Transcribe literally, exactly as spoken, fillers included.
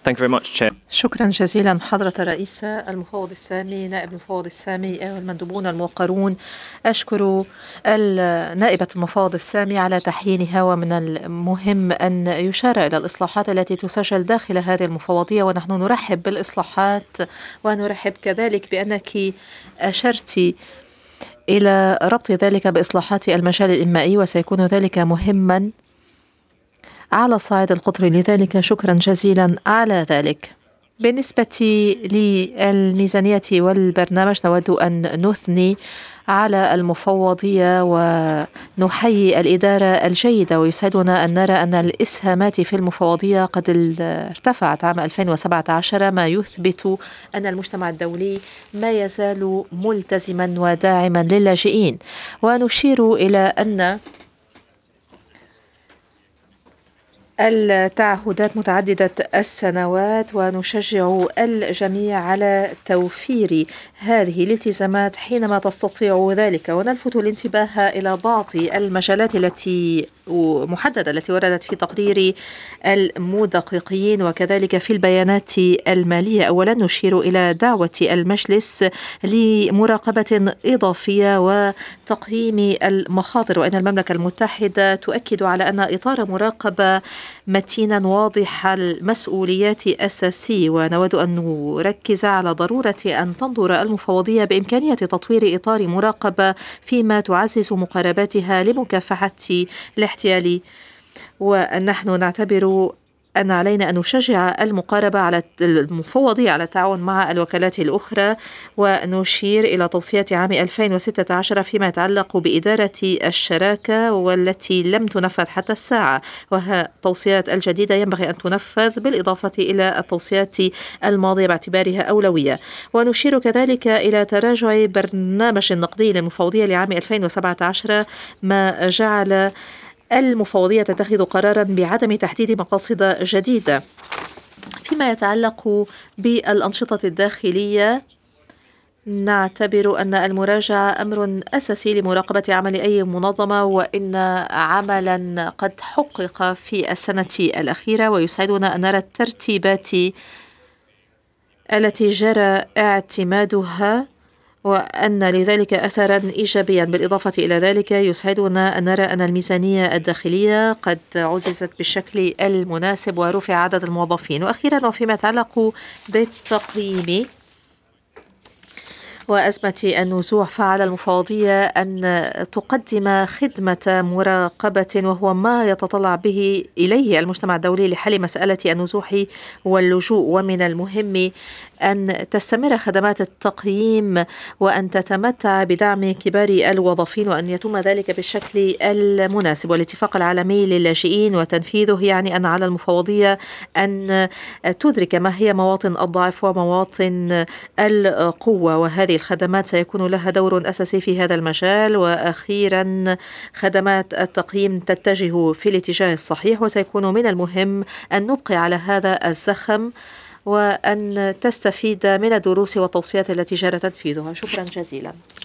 Thank you very much, Chair. شكرا جزيلا حضرة الرئيس المفوض السامي، نائب المفوض السامي والمندوبون الموقرون. أشكر النائبة المفوض السامي على تحيينها، ومن المهم أن يشار إلى الإصلاحات التي تسجل داخل هذه المفوضية، ونحن نرحب بالإصلاحات، ونرحب كذلك بأنك أشرت إلى ربط ذلك بإصلاحات المجال الإنمائي، وسيكون ذلك مهما على الصعيد القطري، لذلك شكرا جزيلا على ذلك. بالنسبة للميزانية والبرنامج، نود أن نثني على المفوضية ونحيي الإدارة الجيدة، ويسعدنا أن نرى أن الإسهامات في المفوضية قد ارتفعت عام ألفين وسبعة عشر، ما يثبت أن المجتمع الدولي ما يزال ملتزما وداعما للاجئين. ونشير إلى أن التعهدات متعددة السنوات، ونشجع الجميع على توفير هذه الالتزامات حينما تستطيع ذلك. ونلفت الانتباه إلى بعض المجالات التي محددة التي وردت في تقرير المدققين وكذلك في البيانات المالية. أولا، نشير إلى دعوة المجلس لمراقبة إضافية وتقييم المخاطر، وأن المملكة المتحدة تؤكد على أن إطار مراقبة متينا واضح المسؤوليات أساسي. ونود أن نركز على ضرورة أن تنظر المفوضية بإمكانية تطوير إطار مراقبة فيما تعزز مقارباتها لمكافحة الاحتيال. ونحن نعتبر أن علينا أن نشجع المقاربة على المفوضية على التعاون مع الوكالات الأخرى. ونشير إلى توصيات عام ألفين وستة عشر فيما يتعلق بإدارة الشراكة، والتي لم تنفذ حتى الساعة، وها توصيات الجديدة ينبغي أن تنفذ بالإضافة إلى التوصيات الماضية باعتبارها أولوية. ونشير كذلك إلى تراجع برنامج النقدي للمفوضية لعام ألفين وسبعة عشر، ما جعل المفوضية تتخذ قرارا بعدم تحديد مقاصد جديدة. فيما يتعلق بالأنشطة الداخلية، نعتبر أن المراجعة أمر أساسي لمراقبة عمل أي منظمة، وإن عملا قد حقق في السنة الأخيرة، ويسعدنا أن نرى الترتيبات التي جرى اعتمادها وأن لذلك أثرا إيجابيا. بالإضافة إلى ذلك يسعدنا أن نرى أن الميزانية الداخلية قد عززت بالشكل المناسب ورفع عدد الموظفين. وأخيرا، وفيما يتعلق بالتقييم وأزمة النزوح، فعلى المفوضية أن تقدم خدمة مراقبة، وهو ما يتطلع به إليه المجتمع الدولي لحل مسألة النزوح واللجوء. ومن المهم أن تستمر خدمات التقييم وأن تتمتع بدعم كبار الوظيفين، وأن يتم ذلك بالشكل المناسب. والاتفاق العالمي للاجئين وتنفيذه يعني أن على المفوضية أن تدرك ما هي مواطن الضعف ومواطن القوة، وهذه الخدمات سيكون لها دور أساسي في هذا المجال. وأخيرا، خدمات التقييم تتجه في الاتجاه الصحيح، وسيكون من المهم أن نبقي على هذا الزخم وأن تستفيد من الدروس والتوصيات التي جرى تنفيذها. شكرا جزيلا.